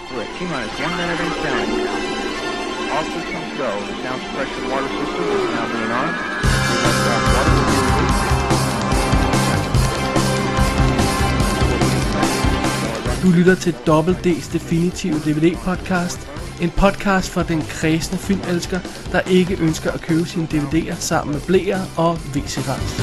switch. T-minus 1 minute and counting. All systems go. The sound suppression water system is now being on. Water will be released. Du lytter til WD's Definitive DVD-podcast. En podcast for den kræsne filmelsker, der ikke ønsker at købe sine DVD'er sammen med bleer og WC-rens.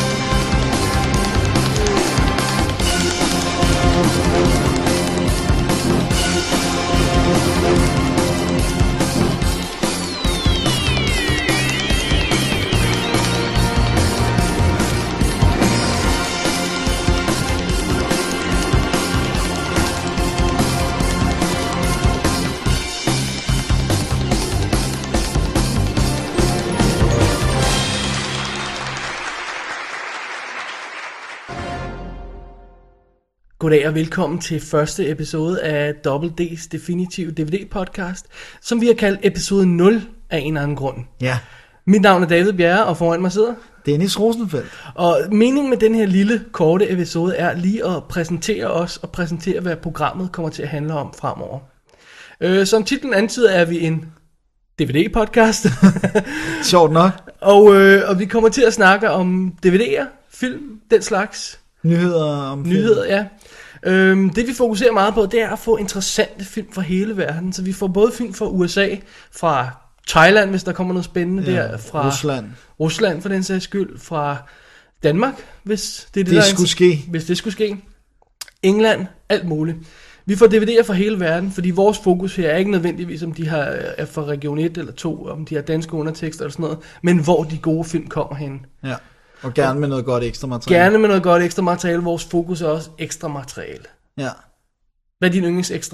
Goddag og velkommen til første episode af WD's Definitive DVD-podcast, som vi har kaldt episode 0 af en eller anden grund. Ja. Mit navn er David Bjerre, og foran mig sidder Dennis Rosenfeldt. Og meningen med den her lille, korte episode er lige at præsentere os og præsentere, hvad programmet kommer til at handle om fremover. Som titlen antyder, er vi en DVD-podcast. Sjovt nok. Og vi kommer til at snakke om DVD'er, film, den slags. Nyheder om film. Nyheder, ja. Det vi fokuserer meget på, det er at få interessante film fra hele verden. Så vi får både film fra USA, fra Thailand, hvis der kommer noget spændende der, fra Rusland for den sags skyld, fra Danmark, hvis det skulle ske. Hvis det skulle ske. England, alt muligt. Vi får DVD'er fra hele verden, fordi vores fokus her er ikke nødvendigvis, om de er fra region 1 eller 2, om de har danske undertekster eller sådan noget, men hvor de gode film kommer hen. Ja. Og gerne med noget godt ekstra materiale. Gerne med noget godt ekstra materiale. Vores fokus er også ekstra materiale. Ja. Hvad er din yndlings ekstra?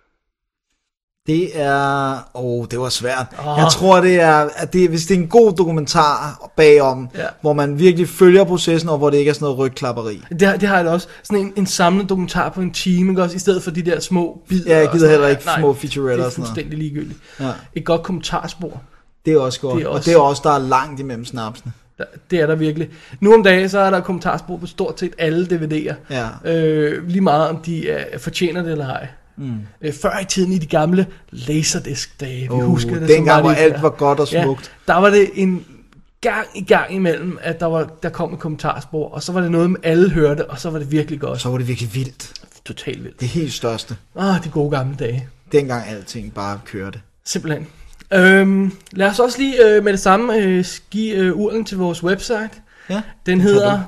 Det er... det var svært. Jeg tror, det er... At hvis det er en god dokumentar bagom, hvor man virkelig følger processen, og hvor det ikke er sådan noget rygklapperi. Det har jeg da også. Sådan en samlet dokumentar på en time, ikke også? I stedet for de der små bidder. Ja, jeg gider heller ikke små featuretter og sådan noget. Det er fuldstændig ligegyldigt. Ja. Et godt kommentarspor. Det er også godt. Og det er også, der er langt imellem snapsene. Det er der virkelig. Nu om dagen, så er der kommentarspor på stort set alle DVD'er. Ja. Lige meget om de fortjener det eller ej. Før i tiden i de gamle Laserdisc-dage. Vi husker det. Dengang hvor alt var godt og smukt. Ja, der var det en gang imellem, at der kom et kommentarspor, og så var det noget, med alle hørte, og så var det virkelig godt. Så var det virkelig vildt. Totalt vildt. Det helt største. De gode gamle dage. Dengang alting bare kørte. Simpelthen. Lad os også lige med det samme give urlen til vores website. Ja, den hedder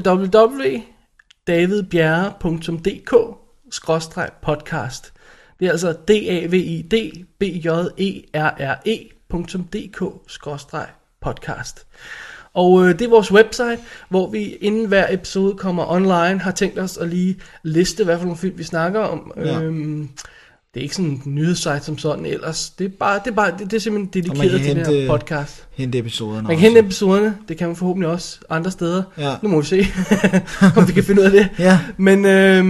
www.davidbjerre.dk/podcast. Det er altså davidbjerre.dk/podcast. Og det er vores website, hvor vi inden hver episode kommer online, har tænkt os at lige liste, hvad for nogle film vi snakker om. Ja. Det er ikke sådan en nyhedssite som sådan ellers. Det er simpelthen dedikeret til den her podcast. Hente episoderne. Man kan hente episoderne. Det kan man forhåbentlig også andre steder. Ja. Nu må vi se, om vi kan finde ud af det. Ja. Men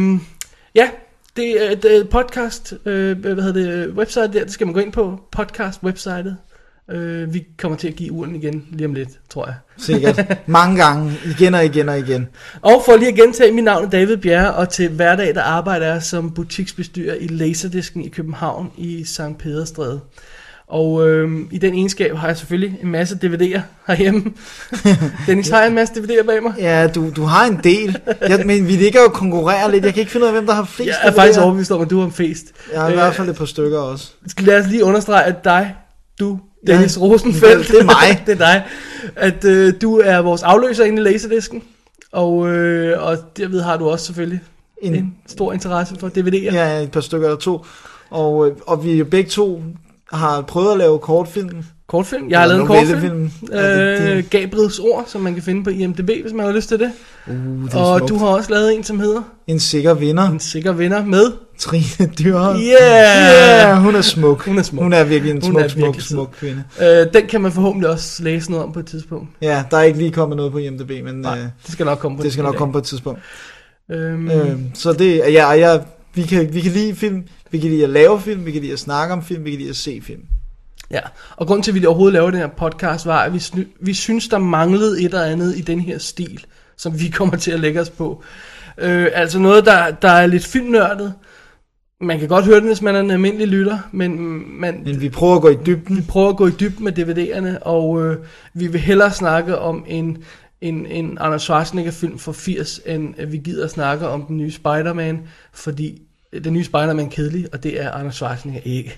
det er podcast, website der, det skal man gå ind på. Podcast websitet. Vi kommer til at give urlen igen lige om lidt, tror jeg. Sikkert. Mange gange. Igen og igen og igen. Og for lige at gentage, mit navn er David Bjerre, og til hverdag der arbejder jeg som butiksbestyrer i Laserdisken i København i Sankt Pederstræde. Og i den egenskab har jeg selvfølgelig en masse DVD'er herhjemme. Dennis, har jeg en masse DVD'er bag mig? Ja, du har en del. Men vi ligger jo og konkurrerer lidt. Jeg kan ikke finde ud af, hvem der har flest DVD'er. Jeg er faktisk overbevist om, at du har flest. Jeg har i hvert fald et par stykker også. Lad os lige understrege, at Dennis Rosenfeldt, det er mig. Det er dig. At du er vores afløser inde i Laserdisken. Og derved har du også selvfølgelig en stor interesse for DVD'er. Ja, et par stykker eller to. Og vi begge to har prøvet at lave kortfilm. Kortfilm? Jeg har lavet en kortfilm. Gabriels ord, som man kan finde på IMDb, hvis man har lyst til det. Det og smukt. Du har også lavet en, som hedder En sikker vinder. En sikker vinder med Trine Dyrholm. Yeah, hun er smuk. Hun er virkelig en smuk kvinde. Den kan man forhåbentlig også læse noget om på et tidspunkt. Ja, der er ikke lige kommet noget på IMDb, men nej, det skal nok komme på et tidspunkt. Så det vi kan lide film, vi kan lide at lave film, vi kan lide at snakke om film, vi kan lide at se film. Ja, og grunden til, at vi overhovedet laver den her podcast, var, at vi synes, der manglede et eller andet i den her stil, som vi kommer til at lægge os på. Altså noget, der er lidt filmnørdet, Man kan godt høre den, hvis man er en almindelig lytter, men vi prøver at gå i dybden. Vi prøver at gå i dybden med DVD'erne, og vi vil hellere snakke om en Arnold Schwarzenegger-film fra 80, end vi gider at snakke om den nye Spider-Man, fordi den nye Spider-Man er kedelig, og det er Arnold Schwarzenegger ikke.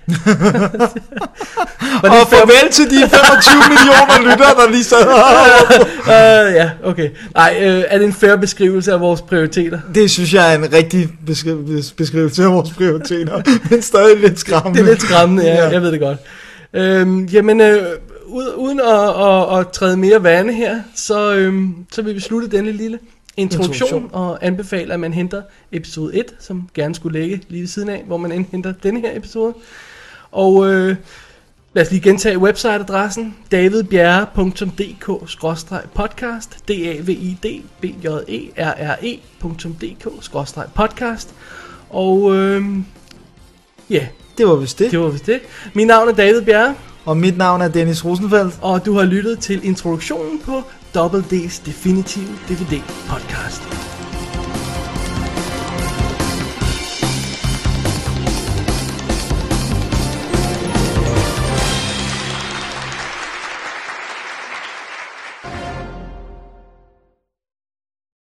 Og farvel til de 25 millioner lyttere, der lige sad. Ja, okay. Nej, er det en fair beskrivelse af vores prioriteter? Det synes jeg er en rigtig beskrivelse af vores prioriteter, men stadig lidt skræmmende. Det er lidt skræmmende, ja. Jeg ved det godt. Uden at træde mere vande her, så vil vi slutte denne lille introduktion og anbefale, at man henter episode 1, som gerne skulle ligge lige ved siden af, hvor man henter denne her episode. Og lad os lige gentage websiteadressen, davidbjerre.dk/podcast, davidbjerre.dk/podcast. Og ja, det var vist det. Mit navn er David Bjerre. Og mit navn er Dennis Rosenfeldt. Og du har lyttet til introduktionen på Double D's Definitive DVD Podcast.